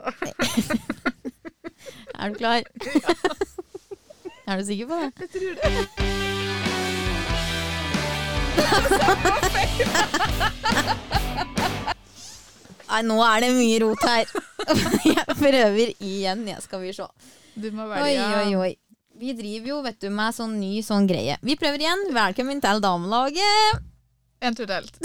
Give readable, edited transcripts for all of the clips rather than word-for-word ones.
Er du klar? Er du sikker på det? Jeg tror det. Nei, nå er det mye rot her. Jeg prøver igjen, skal vi se. Du må Oi, velge. oi, oi. Vi driver jo, vet du, med sånn ny sånn greie. Vi prøver igjen. Velkommen til damelaget. En tur til.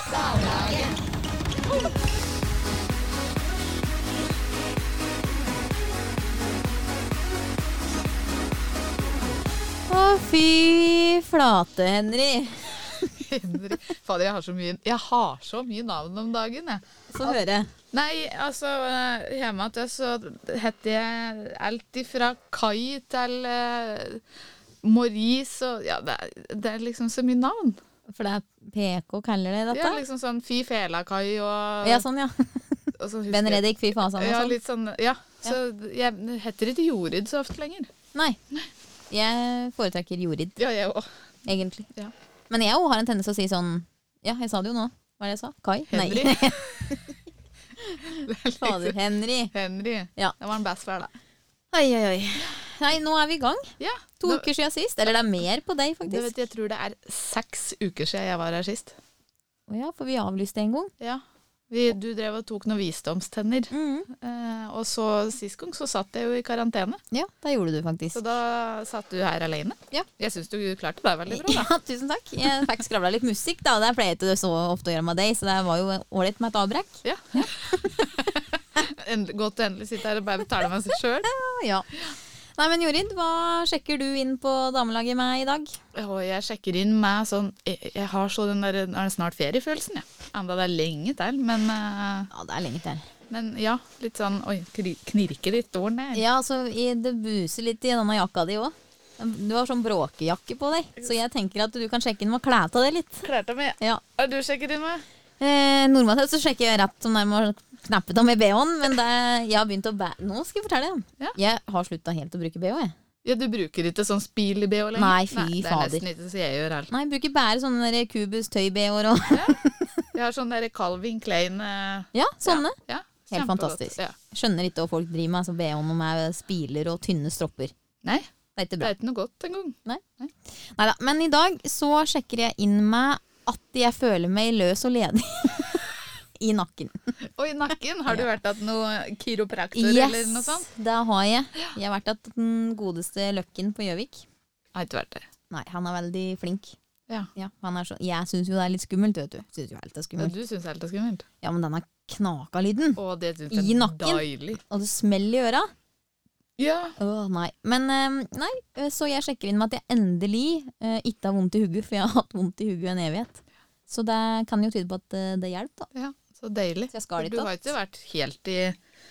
Å, fy flate, Henry. Henry. Fader, jeg har så mye navn om dagen, jeg. Få høre. Nei, altså, hjemme til så heter jeg alt ifra Kai til Maurice, og ja, det er liksom så mye navn. For det er PK kaller det dette? Ja, liksom sånn Fy Fela Kai og... Ja, sånn, ja. og så husker Ben jeg- Reddik, fy fasan og Ja, sånn. litt sånn, ja. Så jeg heter ikke Jorid så ofte lenger. Nei. Jeg foretrekker Jorid, Ja, jeg også. egentlig. Ja. Men jeg også har en tendens til å si sånn, ja, jeg sa det jo nå. Hva er det jeg sa? Kai? Henry. Nei. Fader, Henry. Henry. Ja. Det var en best for deg. Oi, oi, oi. Nei, nå er vi i gang. Ja. 2 uker siden sist. Eller det er mer på deg, Det faktisk. vet jeg, tror det er 6 uker siden jeg var her sist. Å ja, for vi avlyste en gang. Ja. Du drev og tok noen visdomstenner. Og så sist gang så satt jeg jo i karantene. Ja, det gjorde du faktisk. Så da satt du her alene. Ja. Jeg synes du klarte det veldig bra da. Ja, tusen takk. Jeg fikk skravla litt musikk da. Det pleier ikke så ofte å gjøre med deg, så det var jo ålreit med et avbrekk. Ja. Godt å endelig sitte her og bare betale meg seg selv. Ja. Nei, men Jorid, hva sjekker du inn på damelaget med i dag? Og jeg sjekker inn med sånn, jeg har så den der, er det snart feriefølelsen, ja. Enda det er lenge til, men Ja, det er lenge til. ja, litt sånn, oi, knirker litt år ned. Ja, altså, det buser litt i denne jakka di også. Du har sånn bråkejakke på deg, så jeg tenker at du kan sjekke inn med å klæ av deg litt. Klarte meg. Ja. Har du sjekket inn med? Normalt sett så sjekker jeg rett som nærmere knappet av med BH-en, men jeg har begynt å nå skal jeg fortelle. Ja. Jeg har sluttet helt å bruke BH, jeg. Ja, du bruker ikke sånn spil i BH lenger? Nei, fy det er fader. nesten ikke så jeg gjør alt. Nei, jeg bruker bare sånne der Kubus tøy-BH-er og Jeg har sånn der Calvin Klein. ja, sånne. Ja, Helt kjempegodt. fantastisk. Ja. Skjønner ikke hva folk driver med, altså BH-en med spiler og tynne stropper. Nei, Det er ikke det bra. er ikke noe godt en gang. Neida, men i dag så sjekker jeg inn med at jeg føler meg løs og ledig i nakken. Og i nakken, har du vært at noe kiropraktor eller noe sånt? det har jeg. Jeg har vært at den godeste Løkken på Gjøvik. Jeg har ikke vært der. Nei, han er veldig flink. Ja. Ja, han er så, jeg synes jo det er litt skummelt, vet du. Synes jo alt er Ja, skummelt. du synes alt er skummelt. Ja, men denne knaka-lyden, Å, det synes I jeg er nakken? deilig. og det smeller i øra. Ja. Nei. Men nei, så jeg sjekker inn med at jeg endelig ikke har vondt i hugget, for jeg har hatt vondt i hugget en evighet. Så det kan jo tyde på at det hjelper, da. Ja, så deilig. Så jeg skal For dit du da. har ikke vært helt i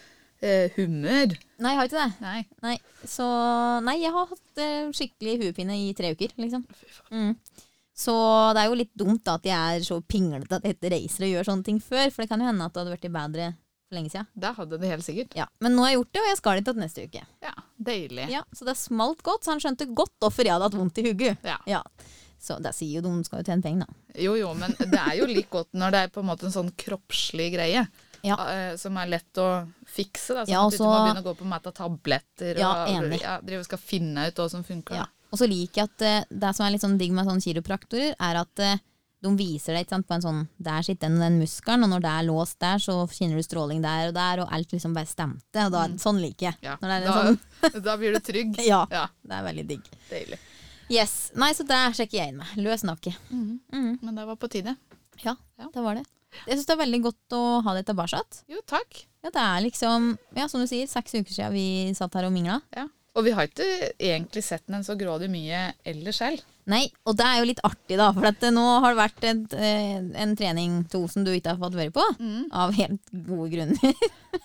humør. Nei, jeg har ikke det. Nei. Nei, så nei, jeg har hatt skikkelig huepine i 3 uker, liksom. Fy faen. Så det er jo litt dumt da, at jeg er så pinglete at jeg ikke reiser og gjør sånne ting før, for det kan jo hende at det hadde vært bedre for lenge siden. Det hadde det helt sikkert. Ja, men nå har jeg gjort det, og jeg skal dit til neste uke. Ja, deilig. Ja, så det smalt godt, så han skjønte godt hvorfor jeg hadde hatt vondt i hugget. Ja. Ja. Så det sier jo, de skal jo tjene penger da. Jo, men det er jo like godt når det er på en måte en sånn kroppslig greie. Ja. Som er lett å fikse, da, sånn Ja, at du ikke må også- begynne å gå på mat av tabletter Ja, og enig. drive og skal finne ut hva som funker. Ja. Da. Og så liker jeg at det som er litt sånn digg med sånne kiropraktorer, er at de viser deg ikke sant, på en sånn, der sitter den muskelen, og når det er låst der, så kjenner du stråling der og der, og alt liksom bare stemte, og da, sånn liker jeg. Ja. Når det er en sånn, Da blir du trygg. ja, Ja, det er veldig digg. deilig. Yes, nei, så der sjekker jeg inn med. Løs nakke. Men det var på tide. Ja, Ja. det var det. Jeg synes det er veldig godt å ha det tilbake. Jo, takk. Ja, det er liksom, ja, som du sier, 6 uker siden vi satt her og mingla. Ja. Og vi har ikke egentlig sett den så grådig mye ellers selv. Nei, og det er jo litt artig da, for at nå har det vært en trening to som du ikke har fått være på, av helt gode grunner.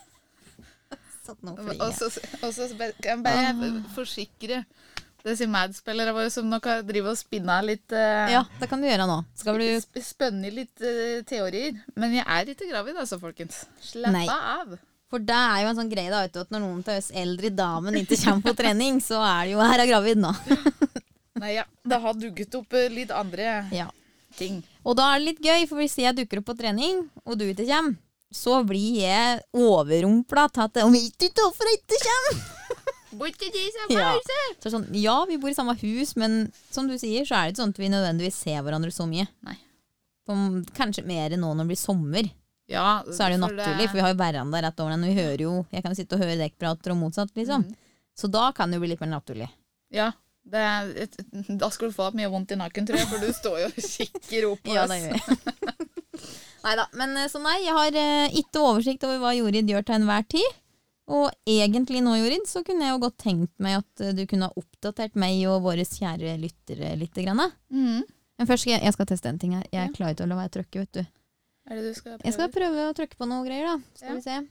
Satt nå fri. Og så kan jeg bare forsikre disse medspillere våre som nok har drivet og spinnet litt Ja, det kan du gjøre nå. Skal du... spønne litt teorier. Men jeg er ikke gravid altså, folkens. Slapp Nei. av. For det er jo en sånn greie da, vet du, at når noen av oss eldre damen ikke kommer på trening, så er det jo her er gravid nå. Nei, ja. Det har dugget opp litt andre Ja. ting. Og da er det litt gøy, for hvis jeg dukker opp på trening, og du ikke kommer, så blir jeg overrumplet til at om ikke du hvorfor ikke kommer. Bor ikke de i samme huset? Så sånn, ja, vi bor i samme hus, men som du sier, så er det ikke sånn at vi nødvendigvis ser hverandre så mye. Nei. Kanskje mer nå når det blir sommer. Ja, så er det jo naturlig, for vi har jo veranda rett over den, og vi hører jo, jeg kan sitte og høre dekkprater og motsatt, liksom. Så da kan det jo bli litt mer naturlig. Ja, da skal du få mye vondt i nakken, tror jeg, for du står jo og kikker opp på oss. Ja, det gjør jeg. Neida, men så nei, jeg har ikke oversikt over hva Jorid gjør til enhver tid. Og egentlig nå, Jorid, så kunne jeg jo godt tenkt meg at du kunne ha oppdatert meg og våre kjære lyttere litt grann. Men først skal jeg skal teste en ting her. Jeg klarer ikke å la være trykke, vet du. Er det du skal prøve? Jeg skal prøve å trykke på noe greier, da. Skal vi se.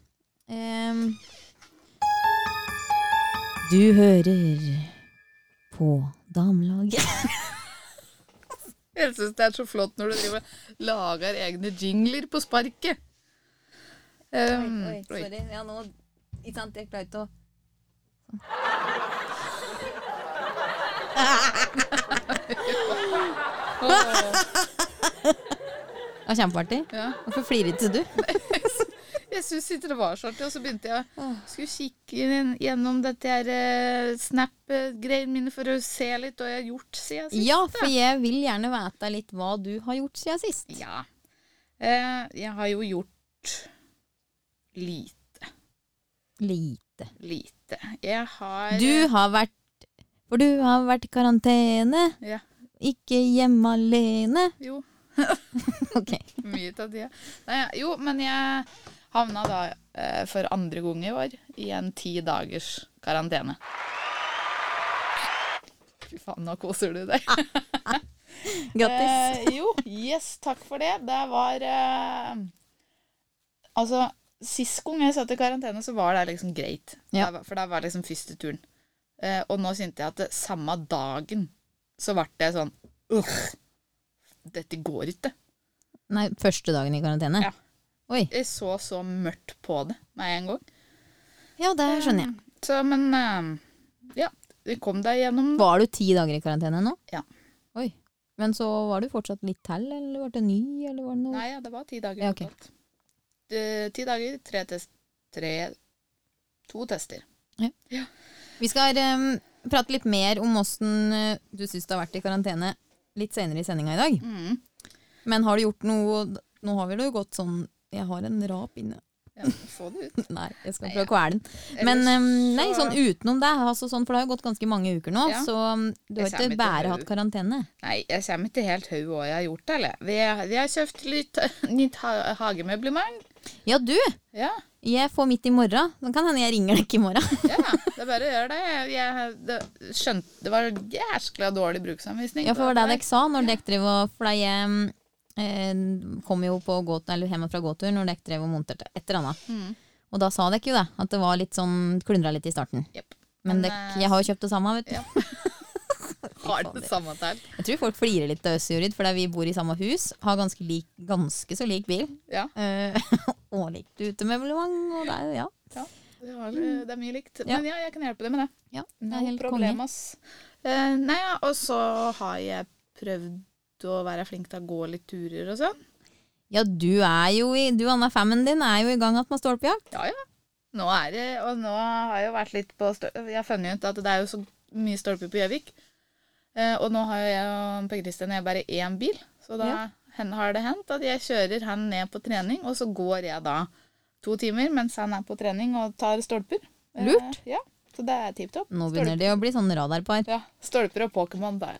Du hører på damelaget. Jeg synes det er så flott når du driver lager egne jingler på sparket. Oi, sorry. Ja, nå, ikke sant, jeg klarer ikke å... Det var kjempeartig. Ja. Hvorfor flirer ikke du? Jeg synes ikke det var så artig, og så begynte jeg å skulle kikke gjennom dette her Snap-greiene mine for å se litt hva jeg har gjort siden sist. Ja, for jeg vil gjerne vite litt hva du har gjort siden sist. Ja. Jeg har jo gjort lite. Lite. Jeg har... For du har vært i karantene. Ja. Ikke hjemme alene. Jo. Ok. Mye av det. Nei, jo, men jeg havna da for andre gang i år i en 10 dagers karantene. Fy faen, nå koser du deg. Grattis. Jo, yes, takk for det. Det var altså, sist gang jeg satt i karantene så var det liksom greit. Ja. For det var liksom første turen. Og nå syntes jeg at samme dagen så ble det sånn dette går ikke. Nei, første dagen i karantene? Ja. Oi. Jeg så mørkt på det med en gang. Ja, det skjønner jeg. Så, men, ja, vi kom deg gjennom. Var du 10 dager i karantene nå? Ja. Oi. Men så var du fortsatt litt til, eller var det ny, eller var det noe? Nei, ja, det var 10 dager. Ja, okay. 10 dager, 2 tester. Ja. Vi skal prate litt mer om hvordan du synes det har vært i karantene litt senere i sendinga i dag. Men har du gjort noe... Nå har vi det jo gått sånn... Jeg har en rap inne. Ja, få det ut. Nei, jeg skal prøve å kvele den. Men nei, sånn utenom det, altså sånn, for det har jo gått ganske mange uker nå, ja. Så du har ikke bare hatt karantene. Nei, jeg kommer ikke helt høy hva jeg har gjort, eller? Vi har kjøpt litt nytt hagemøblement. Ja, du! Ja. Jeg får midt i morgen. Så kan hende jeg ringer deg ikke i morgen. Ja, det er bare å gjøre det. Det var jæskla dårlig bruksanvisning. Ja, for det var det jeg sa når dere drev og... For jeg kom jo på gåturen, eller hjemme fra gåturen når dere drev og monterte et eller annet. Og da sa dere jo det, at det var litt sånn klundret litt i starten. Yep. Men jeg har jo kjøpt det samme, vet du. Ja. Har det samme til. Jeg tror folk flirer litt til oss, Jorid, fordi vi bor i samme hus, har ganske så lik bil. Ja. Og likt utemøblement, og det er ja. Det er mye likt. Men ja, jeg kan hjelpe deg med det. Ja, det er helt problemas. Nei, ja, og så har jeg prøvd å være flink til å gå litt turer og sånn. Ja, du Anna Femmen din er jo i gang med stolpejakt. Ja. Nå har jeg vært litt på jeg har funnet ut at det er jo så mye stolper på Gjøvik. Og nå har jeg og Per Kristian bare 1 bil, så da har det hendt at jeg kjører han ned på trening, og så går jeg da 2 timer mens han er på trening og tar stolper. Lurt. Ja, så det er tipptopp. Nå begynner det å bli sånn radarpar. Ja, stolper og Pokémon der.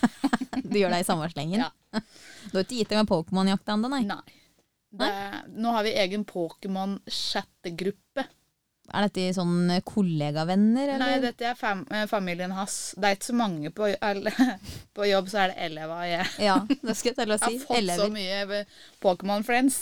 Du gjør det i samme slengen? Ja. Du har ikke gitt deg med Pokémon-jakt enda, nei? Nei. Nå har vi egen Pokémon-chattegruppe. Er dette sånn kollegavenner, eller? Nei, dette er familien hans. Det er ikke så mange på jobb, så er det elever. Ja, det skal jeg til å si. Jeg har fått elever. Så mye Pokémon-friends.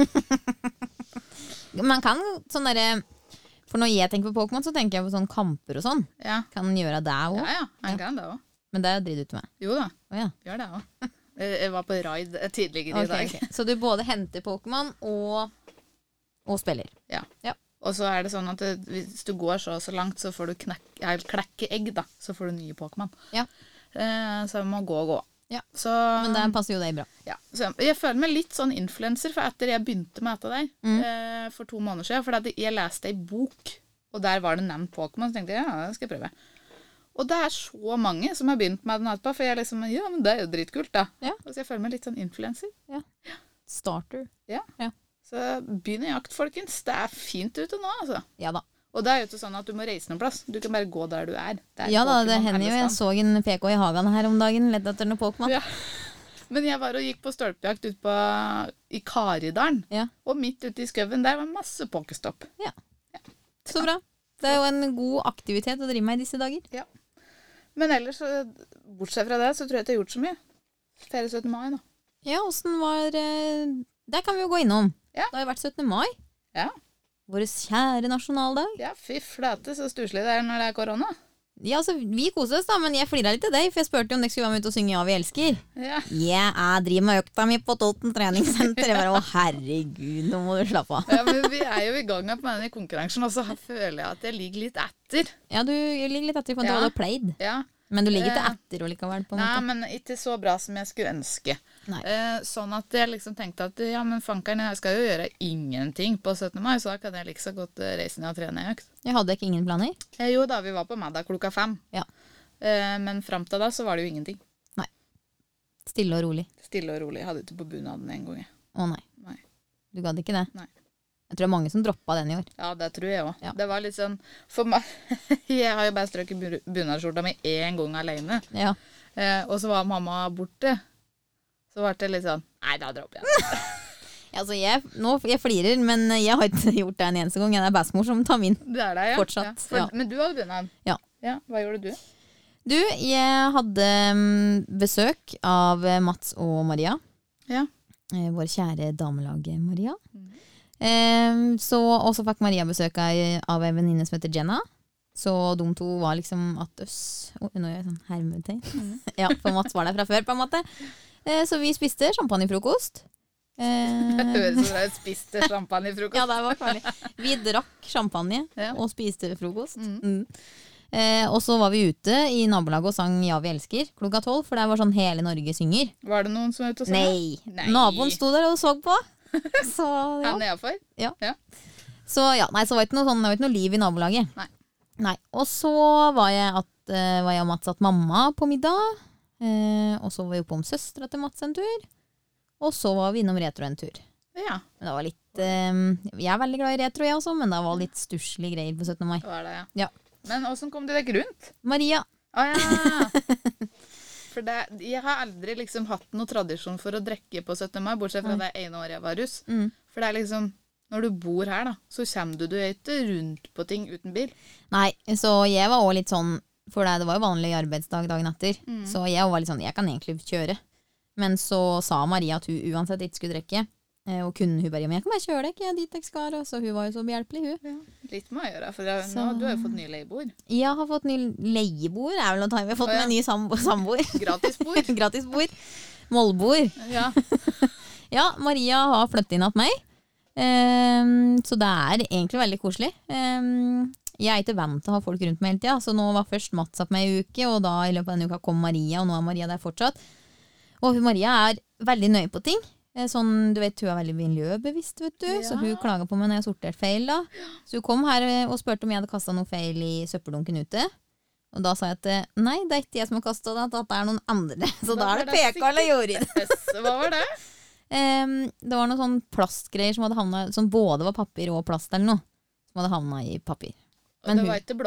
Man kan sånn derre... For når jeg tenker på Pokémon, så tenker jeg på sånn kamper og sånn. Ja. Kan man gjøre det også? Ja, man kan det også. Men det driver du ikke med? Jo da, gjør det også. Jeg var på raid tidligere i dag. Okay. Så du både henter Pokémon og spiller? Ja. Og så er det sånn at hvis du går så langt, så får du klekke egg da. Så får du nye Pokémon. Ja. Så man må gå. Ja, Så, men det passer jo deg bra. ja, så jeg føler meg litt sånn influencer, for etter jeg begynte med dette der, for 2 måneder siden, for jeg leste en bok, og der var det nevnt Pokémon, så tenkte jeg, ja, det skal jeg prøve. Og det er så mange som har begynt med den etterpå, for jeg liksom, ja, men det er jo dritkult da. Ja. Så jeg føler meg litt sånn influencer. Ja. Starter. Ja. Ja. Så begynn i jakt, folkens. Det er fint ute nå, altså. Ja da. Og det er jo ikke sånn at du må reise noen plass. Du kan bare gå der du er. Det er Ja da, det Pokémon hender jo. alle Jeg så en PK i hagen her om dagen, lett etter noe Pokémon. Ja. Men jeg var og gikk på stolpejakt ut i Karidalen. Ja. Og midt ute i skøven, der var masse pokestopp. Så bra. Det er jo en god aktivitet å drive med i disse dager. Ja. Men ellers, bortsett fra det, så tror jeg ikke jeg har gjort så mye. Ferie 17. mai da. Ja, hvordan var Der kan vi jo gå innom. Ja. Det har jo vært 17. mai. Ja. Vår kjære nasjonaldag. Ja, fy flate, så stusslig det er når det er korona. Ja, altså, vi koser oss da, men jeg flirer litt til deg, for jeg spurte om dere skulle være med ut og synge Ja, vi elsker. Ja. Jeg driver med økta mi på Toten treningssenter. Jeg bare, å herregud, nå må du slappe av. Ja, men vi er jo i gang med denne konkurransen, og så føler jeg at jeg ligger litt etter. Ja, du ligger litt etter i forhold til Ja. hva du har pleid. Ja. Men du ligger ikke etter og likevel, på en Nei, måte. men ikke så bra som jeg skulle ønske. Nei. Sånn at jeg liksom tenkte at, ja, men fankeren, jeg skal jo gjøre ingenting på 17. mai, så da kan jeg like så godt reise ned og trene i økt. Jeg hadde ikke ingen planer. Jo da, vi var på middag klokka 5. Ja. Men frem til da så var det jo ingenting. Stille og rolig. Stille og rolig. Jeg hadde ikke på bunaden en gang. Å nei. Nei. Du gadd ikke det? Nei. Jeg tror det er mange som droppa den i år. Ja, det tror jeg også. Ja. Det var litt sånn, for meg, jeg har jo bare strøket bunadskjorta mi en gang alene. Ja. Og så var mamma borte. Så var det litt sånn, nei, da dropper jeg. Ja, altså jeg flirer, men jeg har ikke gjort det en eneste gang. Det er bestemor som tar min. Det er det, ja. Fortsatt, Ja. ja. Men du hadde bunad. Ja. Ja, hva gjorde du? Du, jeg hadde besøk av Mats og Maria. Ja. Vår kjære damelag Maria. Og så fikk Maria besøk av en venninne som heter Jenna. Så de to var liksom at oss. Nå gjør jeg sånn hermetegn. Ja, for Mats var der fra før, på en måte. Så vi spiste champagnefrokost. Det høres ut som jeg spiste champagne i frokost. Ja, det var farlig. Vi drakk champagne Ja. og spiste frokost. Og så var vi ute i nabolaget og sang Ja, vi elsker klokka 12, for det var sånn hele Norge synger. Var det noen som var ute og sang? Nei. Naboen sto der og så på. Så ja. Han nedenfor? Så ja, nei, så var det ikke noe sånn, det var ikke noe liv i nabolaget. Nei. Og så var jeg og Mats at mamma på middag. Og så var vi oppe om søstra til Mats en tur. Og så var vi innom retro en tur. Ja. Men det var litt jeg er veldig glad i retro, jeg også, men det var litt stusslige greier på 17. mai. Det var det, ja. Ja. Men hvordan kom du deg rundt? Maria. Ja. For jeg har aldri liksom hatt noen tradisjon for å drikke på 17. mai, bortsett fra det ene året jeg var russ. For det er liksom, når du bor her da, så kommer du ikke rundt på ting uten bil. Nei, så jeg var også litt sånn, for det var jo vanlig arbeidsdag dagen etter, så jeg var litt sånn, jeg kan egentlig kjøre. Men så sa Maria at hun uansett ikke skulle drikke, og kunne hun bare, men jeg kan bare kjøre deg, jeg dit jeg skal, så hun var jo så behjelpelig, hun. Ja, litt må jeg gjøre, for nå, du har jo fått ny leiebord. Jeg har fått ny leiebord, er vel noe time. Jeg har fått med ny samboer. Gratisbord. Gratisbord. Målbord. Ja. Ja, Maria har flyttet inn at meg. Så det er egentlig veldig koselig. Jeg er ikke vant til å ha folk rundt meg hele tiden, så nå var først Mats opp meg i uke, og da i løpet av denne uka kom Maria, og nå er Maria der fortsatt. Og Maria er veldig nøye på ting. Sånn, du vet, hun er veldig miljøbevisst, vet du, så hun klager på meg når jeg sorterte feil da. Så hun kom her og spurte om jeg hadde kastet noe feil i søppeldunken ute. Og da sa jeg at nei, det er ikke jeg som har kastet det, at det er noen andre. Så da er det PK eller Jorid. Hva var det? Det var noen sånn plastgreier som hadde havnet, som både var papir og plast eller noe, som hadde havnet i papir. Men det var ikke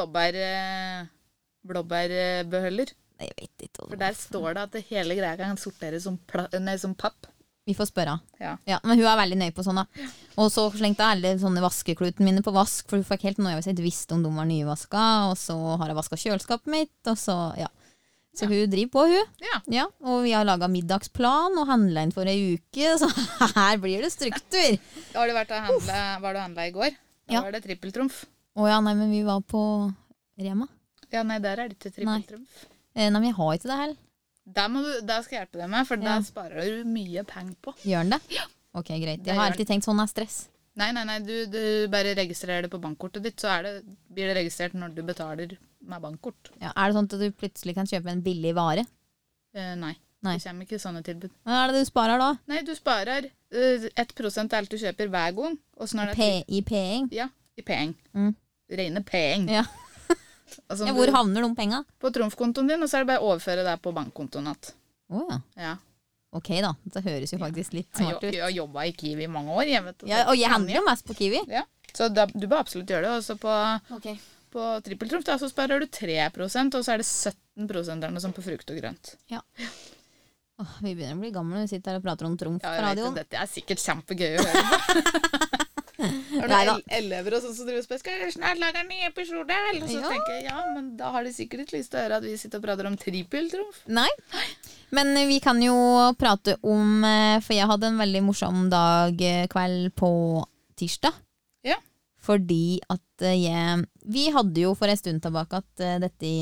blåbærbehøller? Jeg vet ikke. For der står det at det hele greia kan sorteres som papp. Vi får spørre. Ja. Ja, men hun er veldig nøy på sånn da. Og så slengte jeg alle sånne vaskeklutene mine på vask, for hun fikk helt noe jeg ikke visste om de var nyvaska, og så har jeg vasket kjøleskapet mitt, og så, ja. Så hun driver på, hun. Ja, og vi har laget middagsplan og handlet inn for en uke, så her blir det struktur. Har du vært og handlet i går? Da var det trippeltrumf. Åja, nei, men vi var på Rema. Ja, nei, der er det ikke trippeltrumf. Nei, men jeg har ikke det her. Da skal jeg hjelpe deg med, for da sparer du mye penger på. Gjør den det? Ja. Ok, greit. Jeg har alltid tenkt sånn er stress. Nei, du bare registrerer det på bankkortet ditt, så blir det registrert når du betaler med bankkort. Ja, er det sånn at du plutselig kan kjøpe en billig vare? Nei. Nei. Det kommer ikke sånne tilbud. Hva er det du sparer da? Nei, du sparer 1% av alt du kjøper hver gang. Og så når det er I P-ing? Ja, i penger. Mm. Rene penger. Ja. Altså, Ja, hvor havner de penga? på trumfkontoen din, og så er det bare å overføre det på bankkontoen igjen. Åja. Ja. Ok da, det høres jo faktisk litt Jeg smart ut. har jobbet i Kiwi i mange år. Jeg vet, Ja, og jeg handler jo mest på Kiwi. Ja. Så du bør absolutt gjøre det. Og så Ok. på trippeltrumf da, så sparer du 3%, og så er det 17% eller noe sånt på frukt og grønt. Åh, vi begynner å bli gamle når vi sitter her og prater om trumf Ja, på jeg vet radioen. det. Dette er sikkert kjempegøy å høre på. Når det Neida. er elever og sånn som driver og spør, skal jeg snart lage en ny episode? Og så Ja. tenker jeg, ja, men da har de sikkert ikke lyst til å høre at vi sitter og prater om trippeltrumf. Nei, men vi kan jo prate om, for jeg hadde en veldig morsom kveld på tirsdag. Ja. Fordi at vi hadde jo for en stund tilbake at dette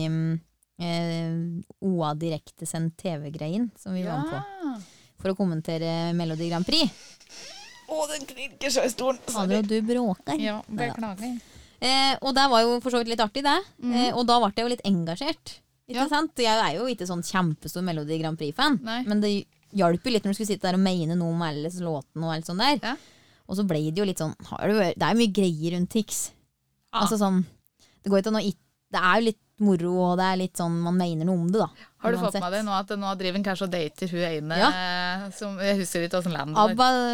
OA direktesendt TV-greien som vi var med på for å kommentere Melodi Grand Prix. Å, den knirker så i stolen. Hadde jo du bråker. Ja, beklager. Og det var jo for så vidt litt artig det. Og da ble jeg jo litt engasjert. Ikke Ja. sant? Jeg er jo ikke sånn kjempestor Melodi Grand Prix-fan. Nei. Men det hjalp jo litt når du skulle sitte der og mene noe om alle låtene og alt sånt der. Ja. Og så ble det jo litt sånn, det er jo mye greier rundt Tix. Ja. Altså sånn, det går ikke an å det er jo litt moro, og det er litt sånn, man mener noe om det da. Har du fått Uansett. med deg nå at nå driver han kanskje og dater hun ene som jeg husker ikke hvordan land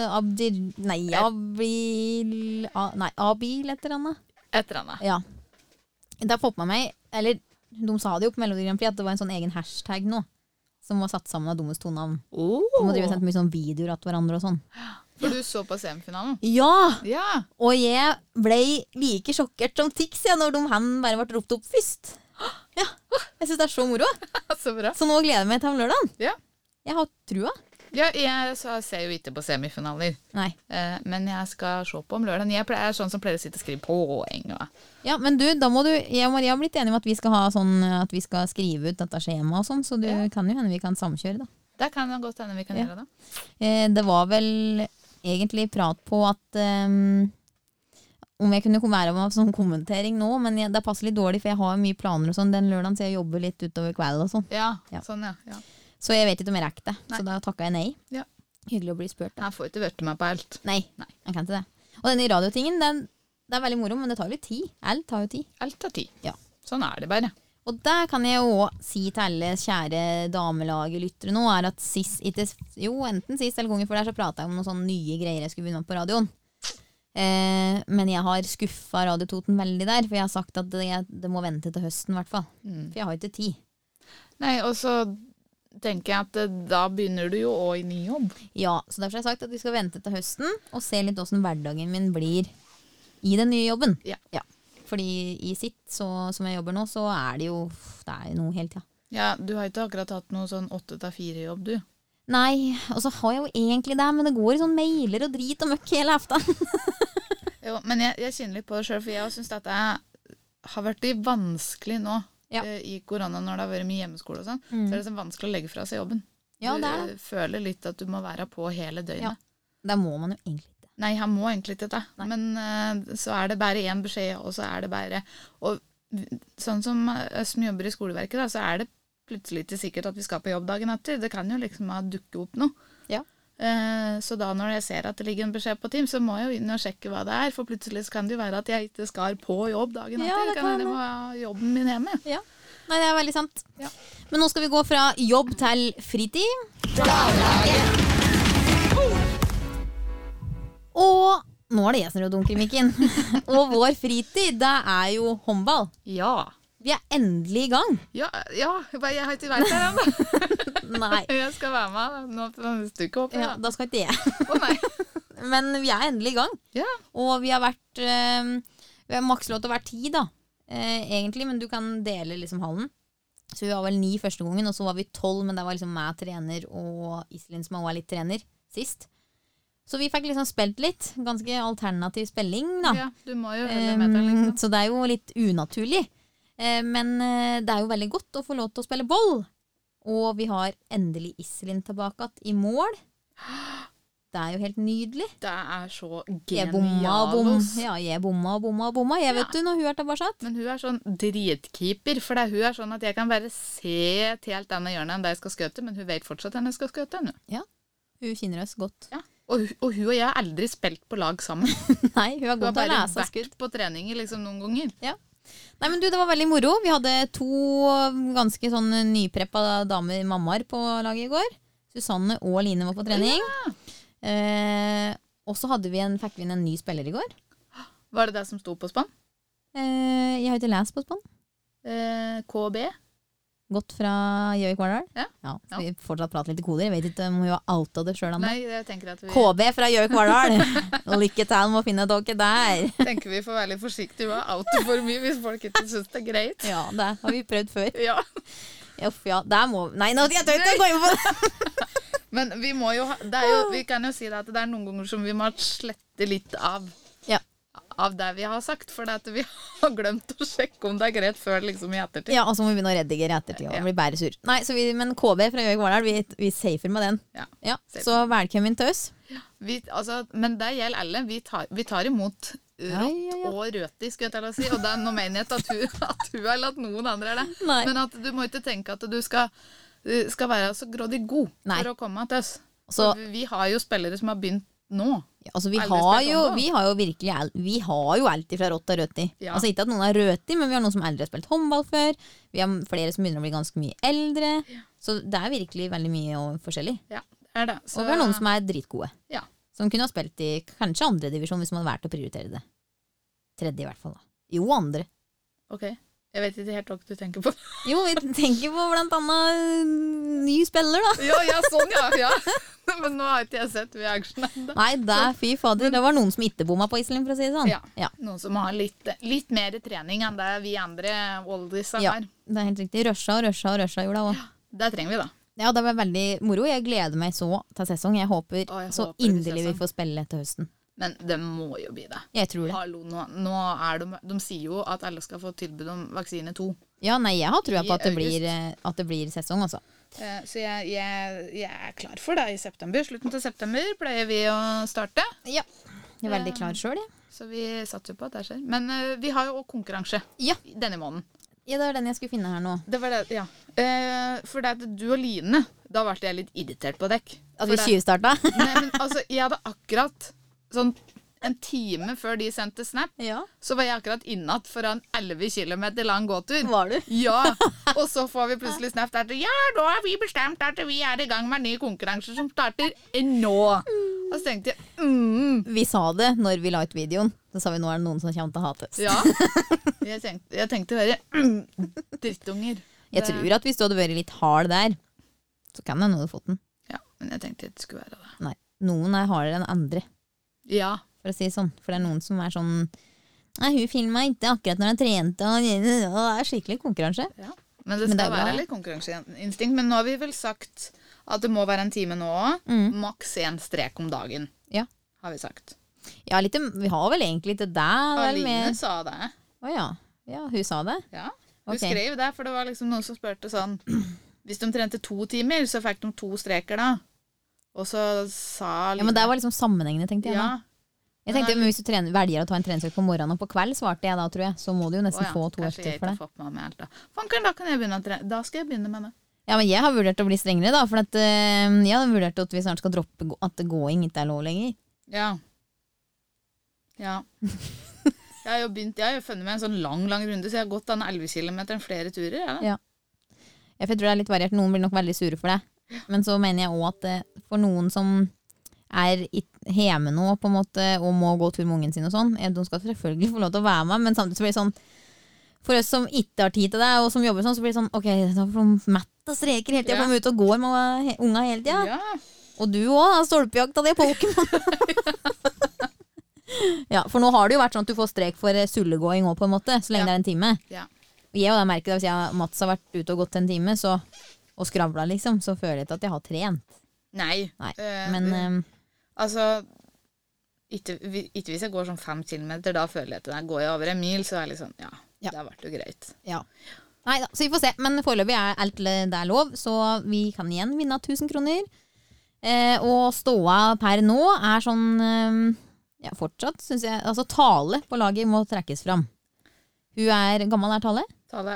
var. Abil et eller annet. Et eller annet. Ja. Det har fått med meg, eller de sa det jo på Melodi Grand Prix, at det var en sånn egen hashtag nå, som var satt sammen av dummes to navn. De har drevet sendt mye sånn videoer av hverandre og sånn. For du så på semifinalen? Ja! Ja. Og jeg ble like sjokkert som Tix når han bare ble ropt opp først. Ja, jeg synes det er så moro. Så bra. Så nå gleder jeg meg til lørdagen. Ja. Jeg har trua. Ja, jeg ser jo ikke på semifinaler. Nei. Men jeg skal se på om lørdagen. Jeg er sånn som pleier å sitte og skrive poeng. Ja, men du, da må du, jeg og Maria har blitt enige om at vi skal ha sånn, at vi skal skrive ut dette skjema og sånn, så det kan jo hende vi kan samkjøre da. Det kan jo godt hende vi kan gjøre det. Det var vel egentlig prat på at om jeg kunne være med sånn kommentering nå, men det passer litt dårlig, for jeg har mye planer og sånn den lørdagen, så jeg jobber litt utover kveld og sånn. Ja, Ja. sånn ja. Så jeg vet ikke om jeg rekker det, Nei. så da takket jeg nei. Ja. Hyggelig å bli spurt da. Jeg får ikke vært med på alt. Nei, jeg kan ikke det. Og denne radiotingen, det er veldig moro, men det tar jo litt tid. Alt tar jo tid. Alt tar tid. Ja. Sånn er det bare. Og det kan jeg jo si til alle kjære damelaget-lyttere nå, er at enten sist eller ganger før der så pratet jeg om noen sånne nye greier jeg skulle begynne med på radioen. Men jeg har skuffet Radio Toten veldig der, for jeg har sagt at det må vente til høsten i hvert fall. For jeg har ikke tid. Nei, og så tenker jeg at da begynner du jo også i ny jobb. Ja, så derfor har jeg sagt at vi skal vente til høsten og se litt hvordan hverdagen min blir i den nye jobben. Ja. Fordi i sitt, som jeg jobber nå, så er det jo noe hele tiden. Ja, du har ikke akkurat hatt noe sånn 8-4 jobb, du. Nei, og så har jeg jo egentlig det, men det går i sånn mailer og drit og møkk hele aften. Jo, men jeg kjenner litt på det selv, for jeg synes dette har vært vanskelig nå i korona, når det har vært mye hjemmeskole og sånn. Så er det sånn vanskelig å legge fra seg jobben. Ja, det er det. Du føler litt at du må være på hele døgnet. Ja, det må man jo egentlig ikke. Nei, han må egentlig ikke det. Men så er det bare én beskjed, og så er det bare... Og sånn som som jobber i skoleverket, da, så er det plutselig ikke sikkert at vi skal på jobb dagen etter. Det kan jo liksom dukke opp noe. Ja. Så da når jeg ser at det ligger en beskjed på Teams, så må jeg jo inn og sjekke hva det er, for plutselig så kan det jo være at jeg ikke skal på jobb dagen etter. Ja, det kan hende jeg må ha jobben min hjemme. Ja. Nei, det er veldig sant. Ja. Men nå skal vi gå fra jobb til fritid. Og nå er det jeg som er dumkrimikken. Og vår fritid, det er jo håndball. Ja. Vi er endelig i gang. Ja, jeg har ikke vært her ennå. Nei. Jeg skal være med nå til neste uke, håper jeg. Ja, da skal ikke jeg. Å nei. Men vi er endelig i gang. Ja. Og vi har vært vi har maks lov til å være 10 da, egentlig, men du kan dele liksom hallen. Så vi var vel 9 første gangen, og så var vi 12, men det var liksom meg trener og Iselin som også er litt trener sist. Så vi fikk liksom spilt litt, ganske alternativ spilling da. Ja, du må jo heller med deg liksom. Så det er jo litt unaturlig. Men det er jo veldig godt å få lov til å spille boll. Og vi har endelig Iselin tilbake i mål. Det jo helt nydelig. Det så Jeg bomma og bomma. genialos. Ja, jeg bomma og bomma og bomma. Jeg vet du, når hun tilbake. Men hun sånn dritkeeper, for hun sånn at jeg kan bare se et helt annet hjørne enn det jeg skal skøte, men hun vet fortsatt at jeg skal skøte henne. Ja, hun kjenner oss godt. Ja. Og hun og jeg har aldri spilt på lag sammen. Nei, hun har Hun har godt til å bare lese skudd. vært på treninger liksom noen ganger. Ja. Nei, men du, det var veldig moro. Vi hadde 2 ganske sånn nypreppa damer, mammaer på laget i går. Susanne og Line var på trening. Og så fikk vi inn en ny spiller i går. Var det som sto på spann? Jeg har ikke lest på spann. KB? Gått fra Gjøvik Vardal. Ja. Så vi fortsatt prater litt i koder. Jeg vet ikke om hun har outa det sjøl. Nei, jeg tenker at vi KB fra Gjøvik Vardal. Lykke til med å finne dere der. tenker vi får være litt forsiktige med å oute for mye hvis folk ikke syns det greit. Ja, det har vi prøvd før. Ja. Uff, ja, der må Nei, nå jeg tør ikke gå inn på det! Men vi må jo vi kan jo si det at det noen ganger som vi må slette litt av det vi har sagt, for at vi har glemt å sjekke om det greit før liksom i ettertid. Ja, og så må vi begynne å redigere i ettertid og bli bare sur. Nei, men KB fra Gjøvik Vardal, vi safer med den. Ja, så velkommen til oss. Men det gjelder alle. Vi tar imot rått og røti, skulle jeg til å si. Og det noe mener jeg ikke at hun har latt noen andre det. Nei. Men at du må ikke tenke at du skal være så grådig god for å komme til oss. Så, vi har jo spillere som har begynt nå. Ja, altså vi har jo virkelig alt fra rått og røti. Ja. Altså ikke at noen har røti, men vi har noen som aldri har spilt håndball før. Vi har flere som begynner å bli ganske mye eldre. Ja. Så det virkelig veldig mye og forskjellig. Ja, det det. Så, og vi har noen som dritgode. Ja. Som kunne ha spilt i kanskje 2. divisjon hvis man hadde vært å prioritere det. 3. i hvert fall da. Jo, 2. Ok. Jeg vet ikke helt hva du tenker på. Jo, vi tenker på blant annet ny spiller da. Ja, sånn ja. Men nå har ikke jeg sett ved action enda. Nei, fy fader. Det var noen som ikke bomma på Iselin, for å si det sånn. Ja. Noen som har litt mer trening enn det vi andre oldisa har. Ja, det helt riktig. Rusha gjorde det også. Ja, det trenger vi da. Ja, det var veldig moro. Jeg gleder meg så til sesong. Jeg håper så inderlig vi får spille til høsten. Men det må jo bli det. Jeg tror det. Hallo, nå de sier jo at alle skal få tilbud om vaksine 2. Ja, nei, jeg har trua på at det blir sesong også. Så jeg klar for det i september. Slutten til september pleier vi å starte. Ja, jeg veldig klar selv, ja. Så vi satser på at det skjer. Men vi har jo også konkurranse denne måneden. Ja, det var den jeg skulle finne her nå. Det var det, ja. For det at du og Line, da ble jeg litt irritert på dekk. At vi tjuvstartet? Nei, men altså, jeg hadde akkurat sånn en time før de sendte snap, så var jeg akkurat innatt for en 11 kilometer lang gåtur. Var du? Ja, og så får vi plutselig snap der til, da har vi bestemt at vi i gang med en ny konkurranse som starter nå. Og så tenkte jeg, Vi sa det når vi la ut videoen. Så sa vi, nå det noen som kommer til å hate oss. Ja, jeg tenkte bare, drittunger. Jeg tror at hvis du hadde vært litt hard der, så kan jeg nå ha fått den. Ja, men jeg tenkte det skulle være det. Nei, noen hardere enn andre. Ja. For å si sånn. For det noen som sånn, nei, hun filmet ikke akkurat når hun trente, og det skikkelig konkurranse. Ja. Men det skal være litt konkurranseinstinkt. Men nå har vi vel sagt at det må være en time nå, maks 1 strek om dagen. Ja. Har vi sagt. Ja, vi har vel egentlig til det. Aline sa det. Åja, ja, hun sa det? Ja, hun skrev det, for det var liksom noen som spørte sånn, hvis de trente 2 timer, så fikk de 2 streker da. Og så sa Ja, men det var liksom sammenhengende, tenkte jeg. Ja. Jeg tenkte, men hvis du velger å ta en treningsøkt på morgenen og på kveld, svarte jeg da, tror jeg, så må du jo nesten få 2 økter for det. Da kan jeg begynne å trene. Da skal jeg begynne med det. Ja, men jeg har vurdert å bli strengere da, for jeg har vurdert at vi snart skal droppe at gåing ikke lov lenger. Ja. Jeg har jo funnet meg en sånn lang runde, så jeg har gått den 11 kilometeren flere turer. Ja. Jeg tror det litt variert. Noen blir nok veldig sure for det. Men så mener jeg også at for noen som hjemme nå på en måte og må gå tur med ungen sin og sånn, de skal selvfølgelig få lov til å være med, men samtidig så blir det sånn for oss som ikke har tid til det og som jobber sånn, så blir det sånn, ok, da får de mett og streker hele tiden, kommer ut og går med unga hele tiden. Og du også har stolpejakt av det Pokémon. Ja, for nå har det jo vært sånn at du får strek for sullegåing også på en måte, så lenge det en time. Og jeg har merket det, hvis Mats har vært ute og gått en time og skravla liksom, så føler jeg ikke at jeg har trent. Nei. Men altså, ikke hvis jeg går sånn 5 kilometer, da føler jeg at når jeg går over en mil, så det sånn, det har vært jo greit. Ja. Neida, så vi får se. Men foreløpig alt det lov, så vi kan igjen vinne 1000 kroner. Og ståa per nå sånn, fortsatt, synes jeg, altså Tale på laget må trekkes fram. Hun gammel Tale? Tale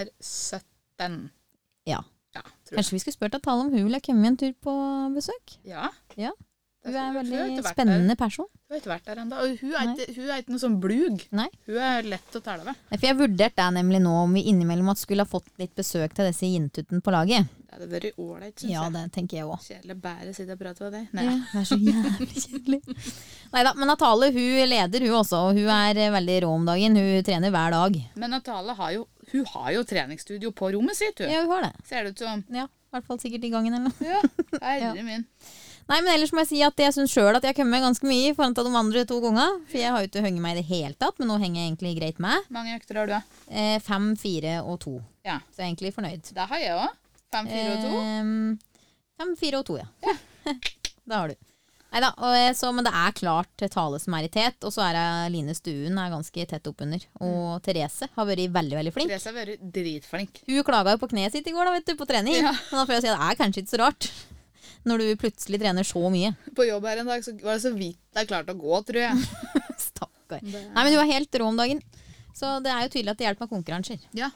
17. Ja. Ja, tror jeg. Kanskje vi skulle spurt at Tale om hun ville komme en tur på besøk? Ja. Ja. Hun Hun har veldig ikke vært spennende person. Hun har ikke vært der enda. Og hun er ikke noe sånn blug. Nei. Hun lett å tale ved. For jeg vurderte det nemlig nå om vi innimellom at skulle ha fått litt besøk til disse jentuten på laget. Det hadde vært ålreit, synes Ja, jeg. det tenker jeg også. Kjedelig bare sitte og prate med deg. Nei. Ja, det så jævlig kjedelig. Neida, men Natale, hun leder hun også, og hun veldig rå om dagen. Hun trener hver dag. Men Natale har jo treningsstudio på rommet sitt, du. Ja, hun har det. Ser det ut som. Ja, i hvert fall sikkert i gangen eller noe. Ja, herre min. Nei, men ellers må jeg si at jeg synes selv at jeg kommer ganske mye foran til de andre 2 ganger. For jeg har jo ikke hengt meg i det hele tatt, men nå henger jeg egentlig greit med. Mange økter har du, da? 5, 4 og 2. Ja. Så jeg er egentlig fornøyd. Det har jeg også. 5, 4 og 2. 5, 4 og 2, ja. Da har du. Neida, men det klart Tale som i tet, og så det Line Stuen ganske tett oppunder. Og Therese har vært veldig, veldig flink. Therese har vært dritflink. Hun klaget jo på kneet sitt i går da, vet du, på trening. Ja. Men da får jeg si at det kanskje ikke så rart. Når du plutselig trener så mye. På jobb her en dag så var det så vidt jeg klarte å gå, tror jeg. Stakkar. Nei, men hun helt rå om dagen. Så det jo tydelig at det hjelper med konkurranser. Ja,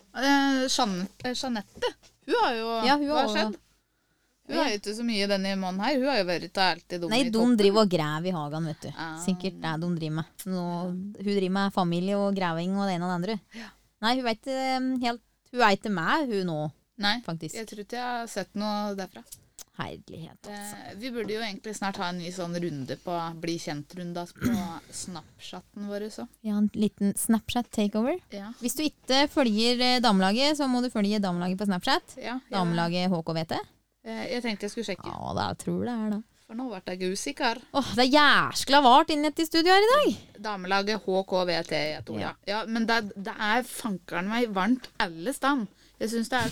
Jeanette, hun har jo, Ja, hun hva har har- skjedd? Hun har jo ikke så mye denne måneden her. Hun har jo vært alltid dum Nei, i de toppen. driver og graver i hagen, vet du. Ah. Sikkert det de driver med. Hun driver med familie og graving og det ene og det andre. Ja. Nei, hun vet helt, hun ikke med hun nå, Nei, faktisk. jeg tror ikke jeg har sett noe derfra. Herlighet, altså. Vi burde jo egentlig snart ha en ny sånn runde på bli kjent-runda på Snapchatten vår. Så. Ja, en liten Snapchat takeover. Ja. Hvis du ikke følger damelaget, så må du følge damelaget på Snapchat. Ja, Damelaget HKVT. jeg tenkte jeg skulle sjekke, Ja, det tror det da. for nå ble jeg usikker. Åh, det jæskla vart inn i studio her i dag. Damelaget HKVT, jeg tror, ja. Ja, men det fankeren meg varmt alle stand. Jeg synes det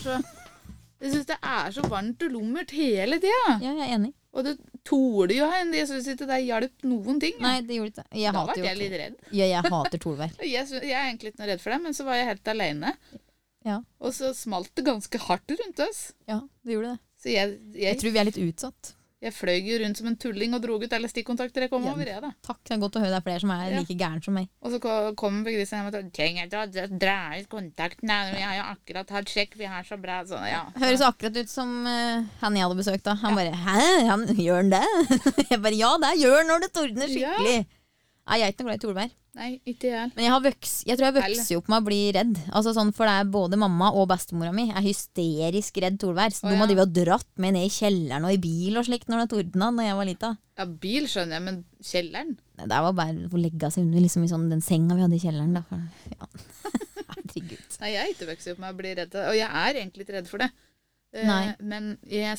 så varmt og lummert hele tida. Ja, jeg enig. Og det toler jo en. Jeg synes ikke det hjelper noen ting. Nei, det gjorde ikke. Jeg Da hater ble jo jeg litt redd. Ja, jeg hater Torvær. Jeg er egentlig ikke noe redd for det, men så var jeg helt alene. Ja. Og så smalt det ganske hardt rundt oss. Ja, det gjorde det. Så jeg Jeg tror vi litt utsatt. fløy jo rundt som en tulling og drog ut alle stikkontakter jeg kom Ja. over. Jeg, da. Takk, det godt å høre det er flere som Ja. like gæren som meg. Og så kom Begrissen hjem og sa trenger ikke å dra ut kontakten. Vi har jo akkurat hatt sjekk, vi har så bra. Så, ja. Høres akkurat ut som han jeg hadde besøkt da. Han bare, hæ? Gjør han det? Jeg bare, ja, det gjør han når det tordner skikkelig. Nei, jeg ikke noe glad i Torvær. Nei, ikke jeg. Men jeg tror jeg vokser opp med å bli redd. Altså sånn, for det både mamma og bestemora mi hysterisk redd Torvær. Så de ja. har drivet og dratt meg ned i kjelleren og i bil og slikt når det tordna da jeg var lita. Ja, bil skjønner jeg, men kjelleren? Det var bare å legge seg under liksom, i sånn, den senga vi hadde i kjelleren. Da. Ja. Herregud. Nei, jeg er ikke vokst opp med å bli redd. Og jeg er egentlig ikke redd for det. Nei. Men jeg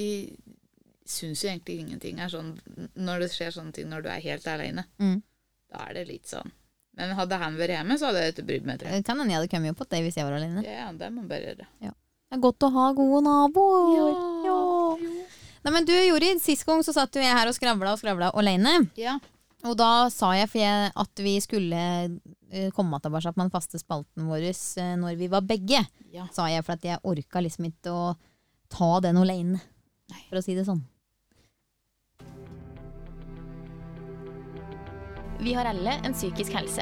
syns jo egentlig ingenting er sånn når det skjer sånne ting når du er helt alene. Mm. Da er det litt sånn. Men hadde han vært hjemme, så hadde jeg ikke brydd meg. Tror jeg. Det kan hende jeg hadde kommet opp på det hvis jeg var alene. Ja, det må man bare gjøre. Det er godt å ha gode naboer. Ja. Nei, men du, Jorid, sist gang så satt jo jeg her og skravla alene. Ja. Og da sa jeg at vi skulle komme tilbake på den faste spalten vår når vi var begge. Ja. Sa jeg, for at jeg orka liksom ikke å ta den alene. Nei. For å si det sånn. Vi har alle en psykisk helse.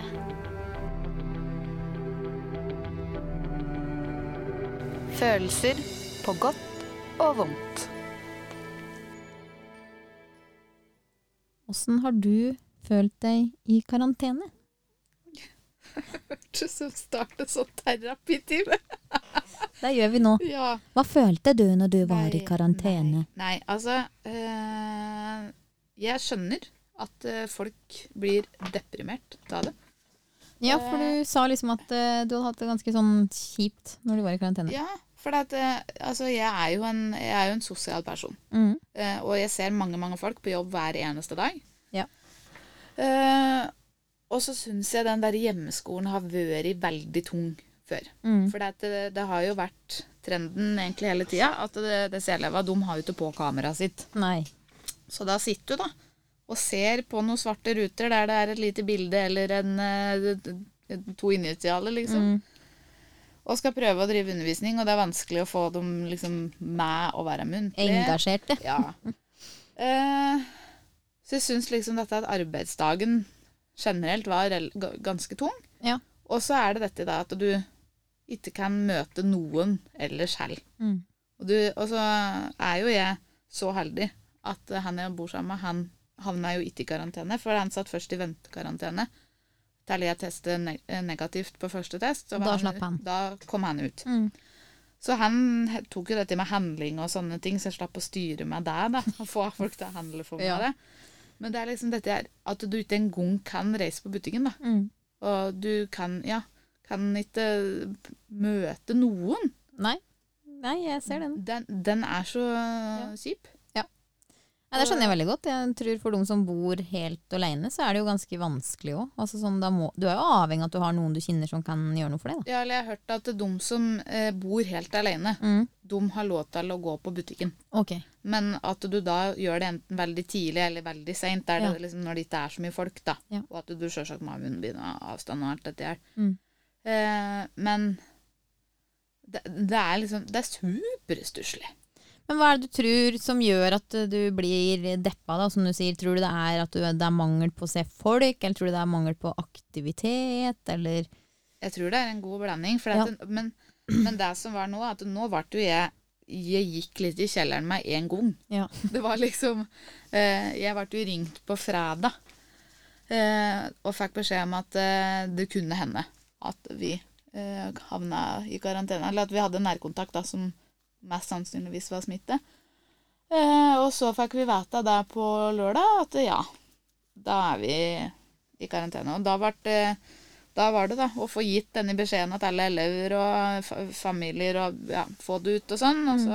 Følelser på godt og vondt. Hvordan har du følt deg i karantene? Hørtes som startet sånn terapitime. Det gjør vi nå. Ja. Hva følte du når du var Nei, i karantene? Nei, altså jeg skjønner at folk blir deprimert av det. Ja, for du sa liksom at du hadde hatt det ganske sånn kjipt når du var i karantene. Ja, for at, altså, jeg er jo en sosial person. Mhm. Og jeg ser mange folk på jobb hver eneste dag. Ja. Og så synes jeg den der hjemmeskolen har vært veldig tung før. Mm. For det har jo vært trenden egentlig hele tiden, at disse elevene, de har jo ikke på kameraet sitt. Nei. Så da sitter du da, og ser på noen svarte ruter der det er et lite bilde eller to initialer, liksom. Og skal prøve å drive undervisning, og det er vanskelig å få dem liksom med å være muntlig. Engasjerte. Ja. Så jeg synes liksom dette at arbeidsdagen generelt var ganske tung. Ja. Og så det dette da at du ikke kan møte noen ellers selv. Og så jo jeg så heldig at han jeg bor sammen med, han havnet jo ikke i karantene, for han satt først i ventekarantene til jeg testet negativt på første test. Så da slapp han. Da kom han ut. Så han tok jo dette med handling og sånne ting, så jeg slapp å styre med det da, og få folk til å handle for meg det. Men det liksom dette at du ikke engang kan reise på butikken da. Og du kan ikke møte noen. Nei, jeg ser den. Den så kjip. Ja, det skjønner jeg veldig godt. Jeg tror for de som bor helt alene, så det jo ganske vanskelig også. Altså, sånn, du jo avhengig av at du har noen du kjenner som kan gjøre noe for deg. Da. Ja, eller jeg har hørt at de som bor helt alene, de har lov til å gå på butikken. Okay. Men at du da gjør det enten veldig tidlig eller veldig sent, det liksom når det ikke så mye folk da. Ja. Og at du selvsagt må ha munnbind og avstand og alt dette her. Men det liksom, det superstusslig. Men hva det du tror som gjør at du blir deppa da, som du sier? Tror du det at det mangel på å se folk, eller tror du det mangel på aktivitet, eller? Jeg tror det en god blanding, for men det som var nå, at nå ble jo jeg gikk litt i kjelleren med en gang. Ja. Det var liksom, jeg ble jo ringt på fredag, og fikk beskjed om at det kunne hende at vi havnet i karantene, eller at vi hadde nærkontakt da, som mest sannsynligvis var smitte. Og så fikk vi vite det på lørdag at da vi i karantene. Og da var det da å få gitt denne beskjeden at alle elever og familier og få det ut og sånn. Og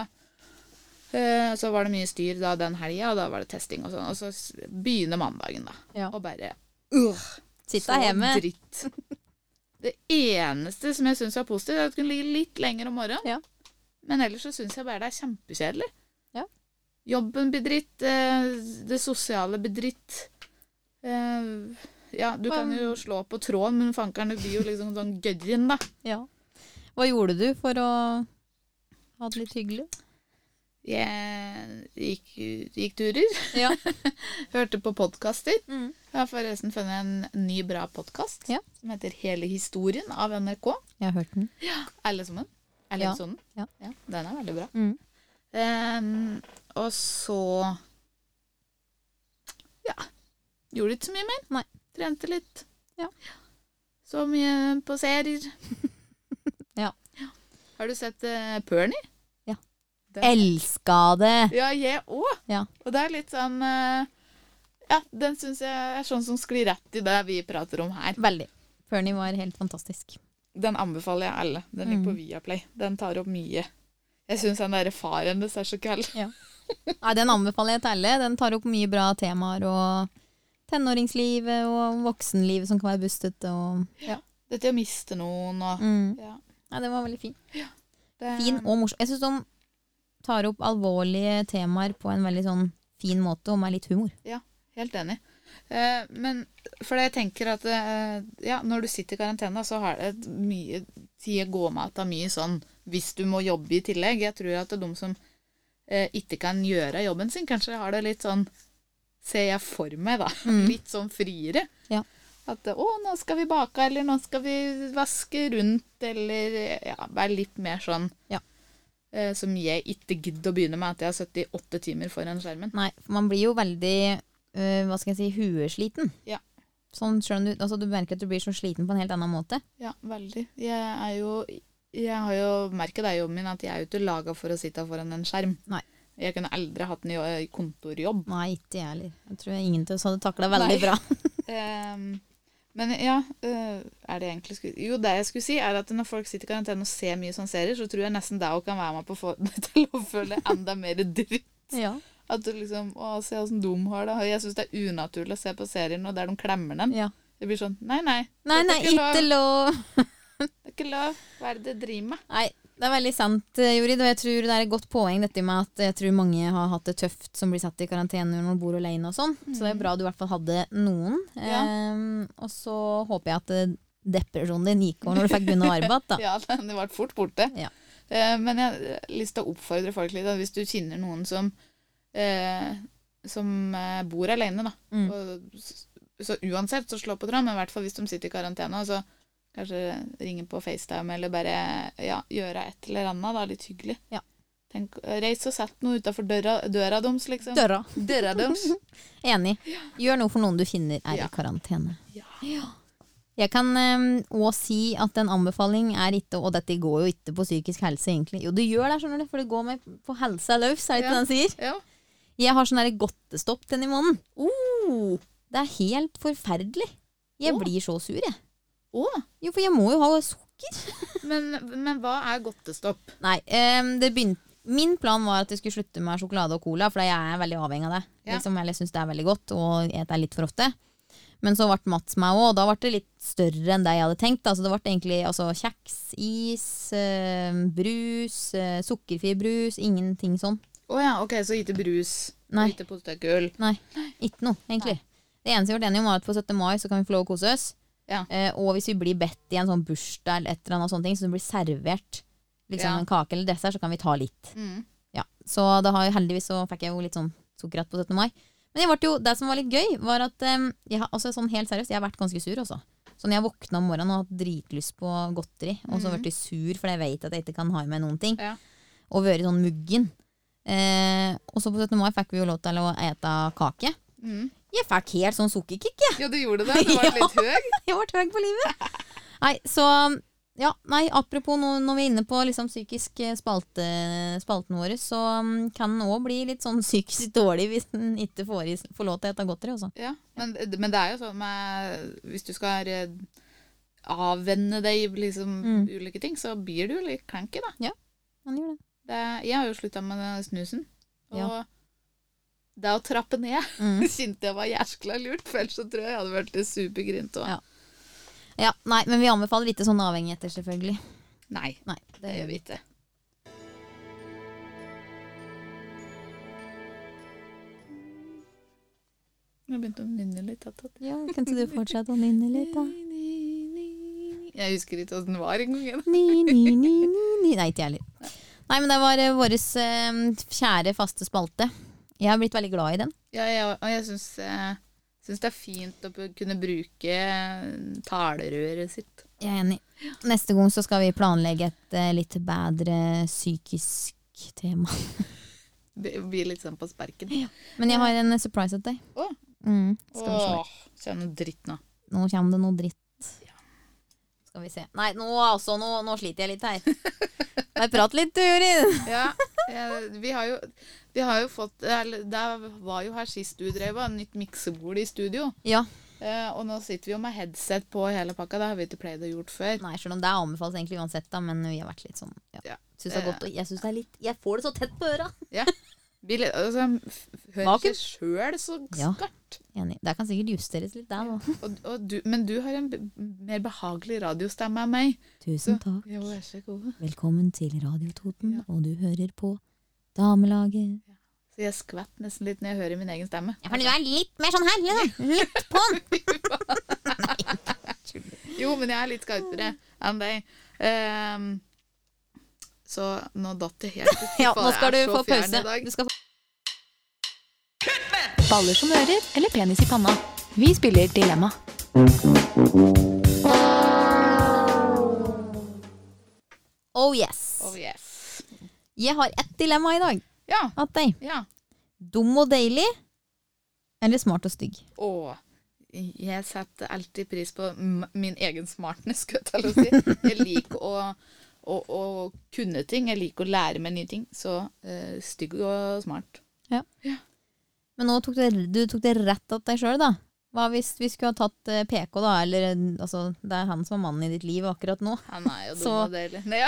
så var det mye styr da den helgen, og da var det testing og sånn. Og så begynner mandagen da. Ja. Og bare sitte hjemme. Dritt. Det eneste som jeg synes var positivt, at det kunne ligge litt lenger om morgenen. Ja. Men ellers så synes jeg bare det kjempekjedelig. Ja. Jobben blir dritt, det sosiale blir dritt. Du kan jo slå på tråden, men fankeren blir jo liksom sånn gødjen da. Ja. Hva gjorde du for å ha det litt hyggelig? Jeg gikk turer. Ja. Hørte på podcaster. Jeg har forresten funnet en ny bra podcast som heter Hele historien av NRK. Jeg har hørt den. Ja, alle sammen. Eller sånn. Ja, den veldig bra. Og så gjorde ikke så mye mer. Nei. Trente litt. Ja. Så mye på serier. Ja. Har du sett Pernie? Ja. Elsker det! Ja, jeg også. Ja. Og det litt sånn den synes jeg sånn som sklir rett i det vi prater om her. Veldig. Pernie var helt fantastisk. Den anbefaler jeg alle. Den ligger på Viaplay. Den tar opp mye. Jeg synes den der faren det så kall. Ja. Nei, den anbefaler jeg til alle. Den tar opp mye bra temaer, og tenåringslivet og voksenlivet som kan være bustet. Og, dette å miste noen. Og, ja, det var veldig fin. Ja, fin og morsom. Jeg synes de tar opp alvorlige temaer på en veldig sånn fin måte, og med litt humor. Ja, helt enig. Men for jeg tenker at når du sitter i karantene, så har det mye tid å gå med at det mye sånn hvis du må jobbe i tillegg. Jeg tror at det de som ikke kan gjøre jobben sin, kanskje har det litt sånn, ser jeg for meg da, litt sånn friere. Ja. At nå skal vi bake, eller nå skal vi vaske rundt, eller være litt mer sånn som jeg ikke gidder å begynne med at jeg har 78 timer foran skjermen. Nei, for man blir jo veldig hva skal jeg si, huesliten. Ja. Sånn, altså, du merker at du blir så sliten på en helt annen måte. Ja, veldig. Jeg har jo merket det i jobben min at jeg jo ikke laget for å sitte foran en skjerm. Nei. Jeg kunne aldri hatt en kontorjobb. Nei, ikke jeg heller. Jeg tror ingen til oss hadde taklet veldig bra. Men det egentlig jo, det jeg skulle si at når folk sitter i karantene og ser mye sånne serier, så tror jeg nesten det også kan være med på å få det til å føle enda mer dritt. Ja. At du liksom, se hvordan de har det. Jeg synes det unaturlig å se på serien og der de klemmer den. Ja. Det blir sånn, nei, ikke lov. Det ikke lov. Hva det driver med? Nei, det veldig sant, Jorid, og jeg tror det et godt poeng dette med at jeg tror mange har hatt det tøft som blir satt i karantene når de bor alene og sånn. Så det bra du i hvert fall hadde noen. Ja. Og så håper jeg at depresjonen din gikk over når du fikk begynne å arbeide da. Ja, den ble fort borte. Ja. Men jeg har lyst til å oppfordre folk litt, at hvis du kjenner noen som bor alene da. Så uansett så slå på tråd, men i hvert fall hvis de sitter i karantene, så kanskje ringe på FaceTime, eller bare gjøre et eller annet da, litt hyggelig. Ja. Tenk, reis og sett noe utenfor døra deres, liksom. Døra deres. Enig. Gjør noe for noen du finner i karantene. Ja. Jeg kan også si at en anbefaling ikke, og dette går jo ikke på psykisk helse egentlig. Jo, det gjør det, skjønner du, for det går meg på helsa løs, det ikke den sier? Ja. Jeg har sånn der godtestopp den i måneden. Det helt forferdelig. Jeg blir så sur, jeg. Jo, for jeg må jo ha sukker. Men hva godtestopp? Nei, min plan var at jeg skulle slutte med sjokolade og cola, for jeg veldig avhengig av det. Liksom, jeg synes det veldig godt, og jeg spiser litt for ofte. Men så ble Mats meg også, og da ble det litt større enn det jeg hadde tenkt. Altså, det ble egentlig kjeks, is, brus, sukkerfri brus, ingenting sånn. Ok, så ikke brus, ikke potetgull. Nei, ikke noe, egentlig. Det eneste vi ble enige om var at på 17. mai så kan vi få lov å kose oss. Og hvis vi blir bedt i en sånn bursdag eller et eller annet sånne ting, så det blir servert liksom en kake eller dessert, så kan vi ta litt. Så det har jo heldigvis så fikk jeg jo litt sånn sukkerrett på 17. mai. Men det som var litt gøy, var at sånn helt seriøst, jeg har vært ganske sur også. Så når jeg våkna om morgenen og hadde dritlyst på godteri, og så ble jeg sur, for jeg vet at jeg ikke kan ha med noen ting, og vært sånn muggen. Og så på 17. mai fikk vi jo lov til å ete kake. Jeg fikk helt sånn sukkerkick, jeg. Ja, du gjorde det. Du var litt høy. Jeg var høy på livet. Nei, så apropos når vi inne på liksom psykisk spalten vår, så kan den også bli litt sånn psykisk dårlig hvis den ikke får lov til å ete godteri også. Ja, men det jo sånn med, hvis du skal avvenne deg liksom ulike ting, så blir du litt klanky da. Ja, man gjør det. Jeg har jo sluttet med snusen, og det å trappe ned syntes jeg var jæskla lurt, for ellers så tror jeg hadde vært supergrint også. Ja, nei, men vi anbefaler ikke sånn avhengigheter, selvfølgelig. Nei, det gjør vi ikke. Jeg begynte å nynne litt. Ja, kan ikke du fortsette å nynne litt da? Jeg husker ikke hvordan det var en gang. Nei, ikke heller. Nei, men det var vår kjære faste spalte. Jeg har blitt veldig glad i den. Ja, og jeg synes det fint å kunne bruke talerøret sitt. Jeg enig. Neste gang så skal vi planlegge et litt bedre psykisk tema. Det blir litt sånn på sparken. Ja. Men jeg har en surprise til deg. Kjenner noe dritt nå. Nå kommer det noe dritt. Skal vi se. Nei, nå sliter jeg litt her. Jeg prater litt, du, Jorin. Vi har jo fått, det var jo her sist du drev av, nytt miksebord i studio. Ja. Og nå sitter vi jo med headset på hele pakka, det har vi ikke pleid å gjort før. Nei, selv om det anbefales egentlig uansett da, men vi har vært litt sånn, synes det er godt, og jeg synes det er litt, jeg får det så tett på øra. Ja, hører seg selv så skart. Enig. Det kan sikkert justeres litt der da. Men du har en mer behagelig radiostemme av meg. Tusen takk. Jo, vær så god. Velkommen til Radio Toten, og du hører på Damelaget. Så jeg skvatt nesten litt når jeg hører min egen stemme. Ja, for du er litt mer sånn herlig da. Litt på den. Jo, men jeg er litt skarpere enn deg. Så nå datt det helt ut. Ja, nå skal du få pause. Du skal få... Baller som ører eller penis i panna. Vi spiller Dilemma. Oh yes. Oh yes. Jeg har ett dilemma i dag. Ja. At deg. Ja. Dum og deilig, eller smart og stygg? Jeg setter alltid pris på min egen smartness, skal jeg til å si. Jeg liker å kunne ting, jeg liker å lære meg nye ting, så stygg og smart. Ja. Men nå tok du det rett av deg selv da. Hva hvis vi skulle ha tatt PK da, eller altså, det er han som er mannen i ditt liv akkurat nå. Han er jo dum og deilig. Nei,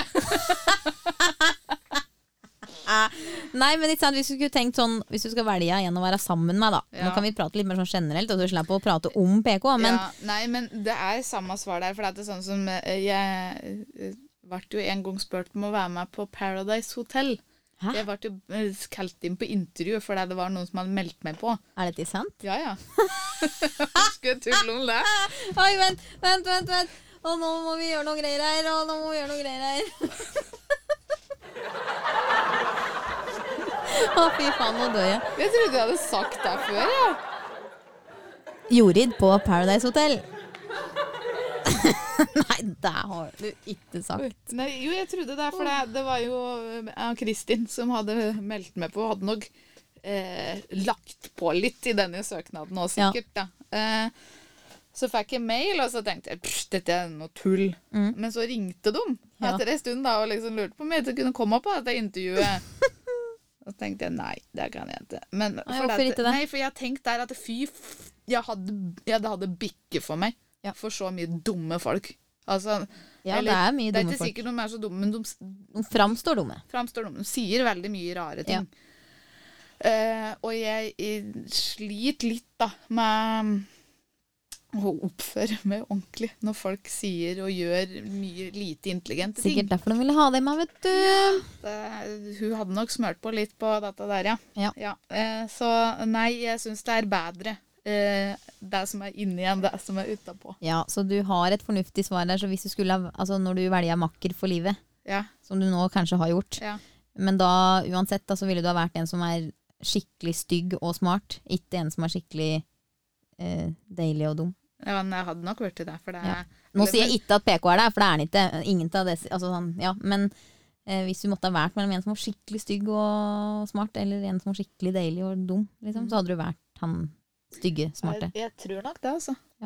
Nei, men ikke sant, hvis du skulle tenkt sånn, hvis du skal velge en å være sammen med da. Nå kan vi prate litt mer sånn generelt, og du slipper å prate om PK, men... Nei, men det er samme svar der, for det er sånn som jeg ble jo en gang spurt om å være med på Paradise Hotel. Hæ? Jeg ble jo kalt inn på intervju, fordi det var noen som hadde meldt meg på. Er det ikke sant? Ja. Skal jeg tulle om det? Oi, vent. Og nå må vi gjøre noe greier her, Å, fy faen, nå dør jeg. Jeg trodde jeg hadde sagt det før, ja. Jorid på Paradise Hotel. Nei, det har du ikke sagt. Nei, jo, jeg trodde det, for det var jo Kristin som hadde meldt meg på, hadde nok lagt på litt i denne søknaden også, sikkert. Da. Så fikk jeg mail, og så tenkte jeg, dette er noe tull. Men så ringte de etter en stund da, og liksom lurte på om jeg kunne komme på dette intervjuet. Og så tenkte jeg, nei, det kan jeg ikke. Men hvorfor ikke det? Nei, for jeg tenkte der at det hadde bikket for meg. For så mye dumme folk. Altså, det er mye dumme folk. Det er ikke sikkert de er så dumme, men de framstår dumme. De sier veldig mye rare ting. Og jeg sliter litt da med å oppføre meg ordentlig når folk sier og gjør mye lite intelligente ting. Sikkert derfor de ville ha deg med, vet du. Hun hadde nok smørt på litt på dette der, ja. Så nei, jeg synes det er bedre det som er inni enn det som er utenpå. Ja, så du har et fornuftig svar der, så hvis du skulle, altså når du velger makker for livet, som du nå kanskje har gjort, men da uansett da, så ville du ha vært en som er skikkelig stygg og smart, ikke en som er skikkelig deilig og dum. Ja, men jeg hadde nok vært til det, for det Nå sier jeg ikke at PK er der, for det er han ikke. Ingen av det, altså sånn, men hvis du måtte ha vært mellom en som var skikkelig stygg og smart, eller en som var skikkelig deilig og dum, liksom, så hadde du vært han stygge, smarte. Jeg tror nok det, altså. Ja.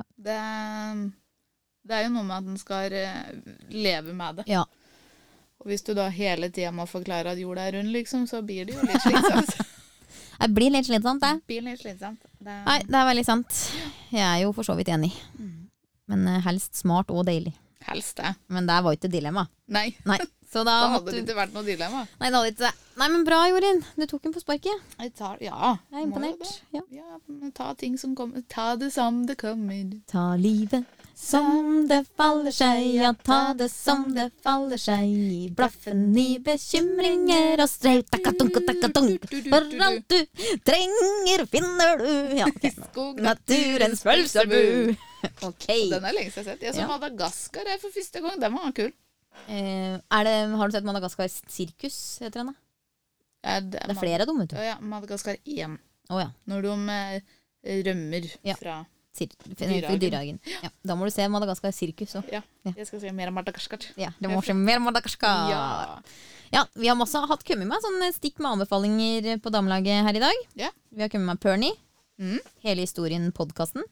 Det er jo noe med at den skal leve med det. Ja. Og hvis du da hele tiden må forklare at jorda er rund, liksom, så blir det jo litt slitsomt. Det blir litt slitsomt, det. Nei, det er veldig sant. Jeg er jo for så vidt enig. Men helst smart og deilig. Helst det. Men det var ikke dilemma. Nei. Så da hadde det ikke vært noe dilemma. Nei, det hadde ikke det. Nei, men bra, Jorin. Du tok den på sparket. Jeg er imponert. Ja, ta ting som kommer. Ta det som det kommer. Ta livet som det faller seg, ja, ta det som det faller seg, i blaffen i bekymringer og strev, takka-tunk, for alt du trenger finner du, ja, naturens følselbu. Ok. Den er lenge siden jeg har sett. Jeg så Madagaskar for første gang, den var kul. Har du sett Madagaskar Sirkus, heter den da? Det er flere dumme, vet du. Ja, Madagaskar 1. Når de rømmer fra dyrehagen. Ja, da må du se Madagaskar Sirkus også. Ja, jeg skal se mer Madagaskar. Ja, det må se mer Madagaskar. Ja, vi har masse kommet med sånn stikk med anbefalinger på damelaget her i dag. Ja. Vi har kommet med Pernie, hele historien podcasten,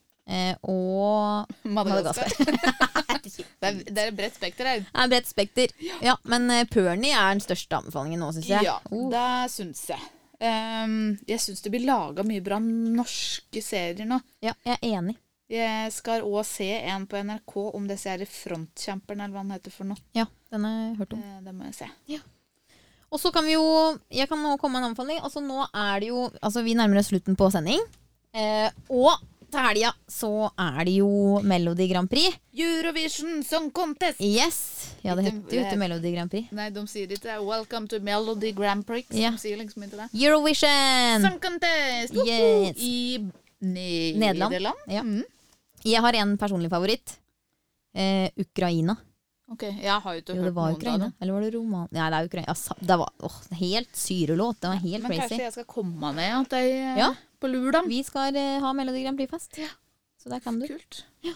og Madagaskar. Det er et bredt spekter her. Det er bredt spekter. Ja, men Pernie er den største anbefalingen nå, synes jeg. Ja, det synes jeg. Jeg synes det blir laget mye bra norske serier nå. Ja, jeg er enig. Jeg skal også se en på NRK om disse her Frontkjemperne, eller hva den heter for noe. Ja, den har jeg hørt om. Det må jeg se. Ja. Og så kan vi jo, jeg kan nå komme med en anbefaling. Altså nå er det jo, altså vi nærmer oss slutten på sending. Og til helga så er det jo Melodi Grand Prix. Eurovision Song Contest! Yes! Ja, det heter jo ikke Melodi Grand Prix. Nei, de sier ikke Welcome to Melodi Grand Prix. De sier liksom ikke det. Eurovision! Song Contest! Yes! I Nederland. Ja. Jeg har en personlig favoritt. Ukraina. Ok, jeg har jo ikke hørt det var Ukraina. Eller var det Roman? Ja, det er Ukraina. Det var helt syrelåt. Det var helt men crazy. Men kanskje jeg skal komme ned at jeg på lur da. Vi skal ha Melodi Grand Prix-fest. Ja. Så der kan du. Kult. Ja.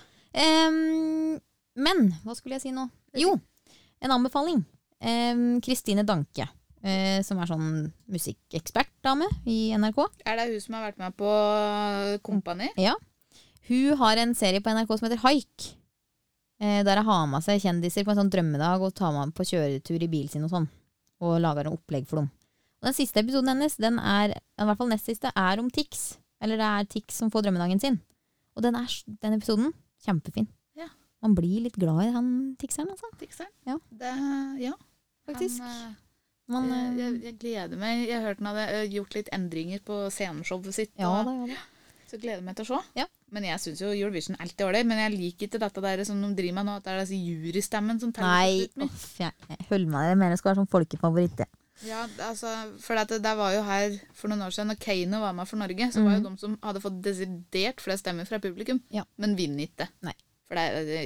Men, hva skulle jeg si nå? Jo, en anbefaling. Kristine Danke, som er sånn musikkekspert-dame i NRK. Er det hun som har vært med på Kompani? Ja. Hun har en serie på NRK som heter Haik. Der jeg har med seg kjendiser på en sånn drømmedag og tar med på kjøretur i bilen sin og sånn. Og lager en opplegg for dem. Og den siste episoden hennes, den er, i hvert fall nest siste, er om Tix. Eller det er Tix som får drømmedagen sin. Og den episoden, kjempefin. Ja. Man blir litt glad i han Tixeren, altså. Tixeren? Ja. Faktisk. Jeg gleder meg. Jeg har hørt han hadde gjort litt endringer på sceneshowet sitt. Ja. Så gleder jeg meg til å se. Ja. Men jeg synes jo Eurovision alltid var det. Men jeg liker ikke dette der som de driver med nå, at det er disse jurystemmen som teller. Nei, jeg følger med det. Jeg mener det skal være sånn folkefavoritt, det. Ja, altså, for det var jo her for noen år siden, når Kane var med for Norge, så var jo de som hadde fått desidert flest stemmer fra publikum, men vinner ikke. Nei. For det er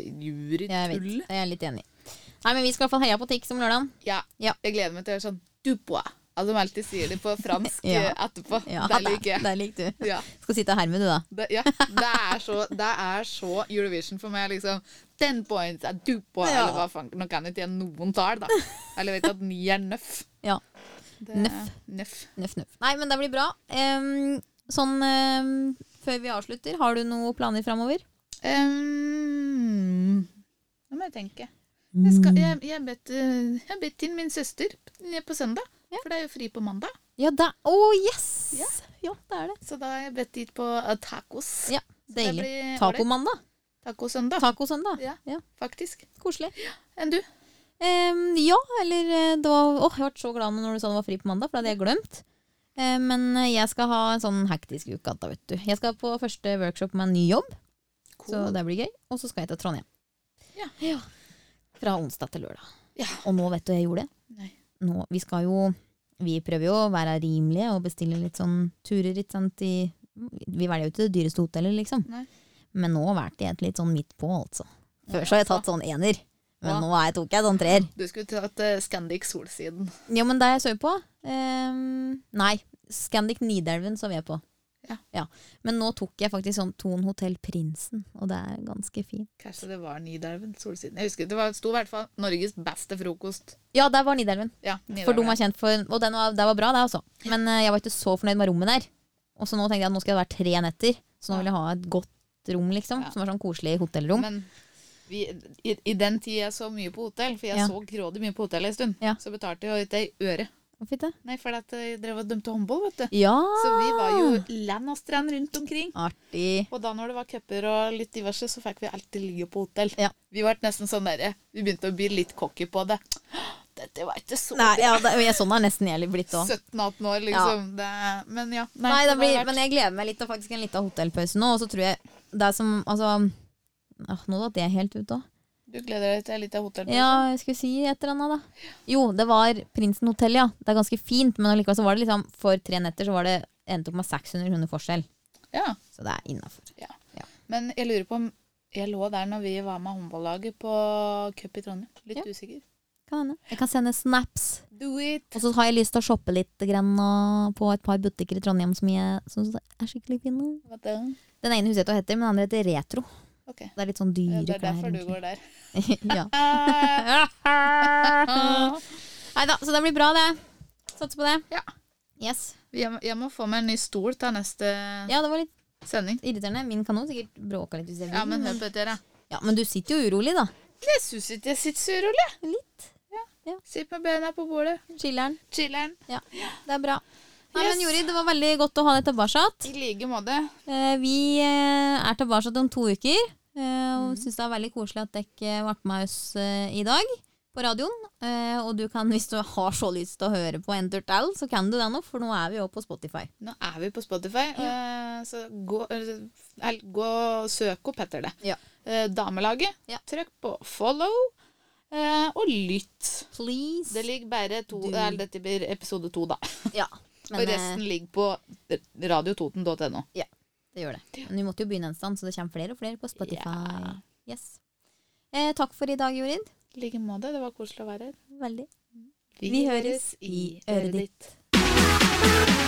jurytull. Jeg er litt enig. Nei, men vi skal i hvert fall heia på Tix om lørdagen. Ja, jeg gleder meg til å gjøre sånn Dubois. At de alltid sier det på fransk etterpå. Ja, det liker jeg. Det liker du. Ja. Skal sitte og herme du da. Det er så Eurovision for meg, liksom. 10 points er du på, eller hva faen. Nå kan ikke jeg noen tall, da. Eller vet at 9 er nøff. Ja. Nøff. Nei, men det blir bra. Før vi avslutter, har du noen planer fremover? Nå må jeg tenke. Jeg bedt inn min søster på søndag, for det er jo fri på mandag. Ja, yes! Ja, det er det. Så da har jeg bedt dit på tacos. Ja, deilig. Taco-mandag. Taco-søndag. Taco-søndag, ja, faktisk. Koselig. Enn du? Ja, eller det var, jeg ble så glad når du sa det var fri på mandag, for det hadde jeg glemt. Men jeg skal ha en sånn hektisk uke da, vet du. Jeg skal på første workshop med en ny jobb, så det blir gøy. Og så skal jeg til Trondheim. Ja. Fra onsdag til lørdag. Ja. Og nå vet du hva jeg gjorde? Nei. Nå, vi prøver jo å være rimelige og bestille litt sånn turer, ikke sant? Vi velger jo ikke det dyreste hotellet, liksom. Nei. Men nå valgte jeg et litt sånn midt på, altså. Før så har jeg tatt sånn 1er, men nå tok jeg sånn 3er. Du skulle tatt Scandic Solsiden. Ja, men det jeg så på, nei, Scandic Nidelven så vi på. Ja. Men nå tok jeg faktisk sånn Thon Hotel Prinsen, og det er ganske fint. Kanskje det var Nidelven Solsiden. Jeg husker, sto i hvert fall Norges beste frokost. Ja, det var Nidelven. Ja, Nidelven. For de var kjent for, og det var bra det også. Men jeg var ikke så fornøyd med rommet der. Og så nå tenkte jeg at nå skal det være 3 netter, så nå vil jeg ha et godt rom, liksom, som var sånn koselig hotellrom. Men i den tid jeg så mye på hotell, for jeg så grådig mye på hotell en stund, så betalte jeg ikke i øre. Hvorfor ikke? Nei, for at jeg drev og dømte håndball, vet du. Ja! Så vi var jo land og strand rundt omkring. Artig. Og da når det var køpper og litt diverse, så fikk vi alltid ligge på hotell. Ja. Vi var nesten sånn der, vi begynte å bli litt cocky på det. Dette var ikke så Nei, sånn har nesten jeg blitt også. 17-18 år, liksom. Men ja. Men jeg gleder meg litt til faktisk en liten hotellpause nå, og så tror jeg det som, altså, nå datt jeg helt ut også. Du gleder deg til en liten hotellpause? Ja, jeg skulle si et eller annet da. Jo, det var Prinsen Hotel, ja. Det er ganske fint, men allikevel så var det liksom, for 3 netter så var det endt opp med 600 kroner forskjell. Ja. Så det er innenfor. Ja. Men jeg lurer på om jeg lå der når vi var med håndballaget på cup i Trondheim. Litt usikker. Kan hende. Jeg kan sende snaps. Do it! Og så har jeg lyst til å shoppe litt grann på et par butikker i Trondheim som er skikkelig fine. Hva er det? Den ene huset heter, men den andre heter Retro. Okay. Det er litt sånn dyre klær. Det er derfor du går der. Ja. Neida, så det blir bra det. Satser på det. Ja. Yes. Jeg må få meg en ny stol til neste det var litt sending. Irriterende. Min kan jo sikkert bråke litt. Ja, men hør på dette. Ja, men du sitter jo urolig da. Jeg synes ikke jeg sitter så urolig. Litt. Ja. Sitter med bena på bordet. Chiller'n. Ja, det er bra. Nei, men Jorid, det var veldig godt å ha deg tilbake. I like måte. Vi er tilbake om 2 uker. Og synes det er veldig koselig at dere ble med oss i dag på radioen. Og du kan, hvis du har så lyst til å høre på Entertail, så kan du det nå, for nå er vi jo på Spotify. Nå er vi på Spotify, så gå og søk opp etter det. Ja. Damelaget, trykk på follow og lytt. Please. Det ligger bare dette blir episode 2 da. Ja. Men, og resten ligger på radiototen.no. Ja, det gjør det. Men vi måtte jo begynne en stand, så det kommer flere og flere på Spotify. Ja. Yes. Takk for i dag, Jorid. Like måte, det var koselig å være her. Veldig. Vi høres i øret ditt.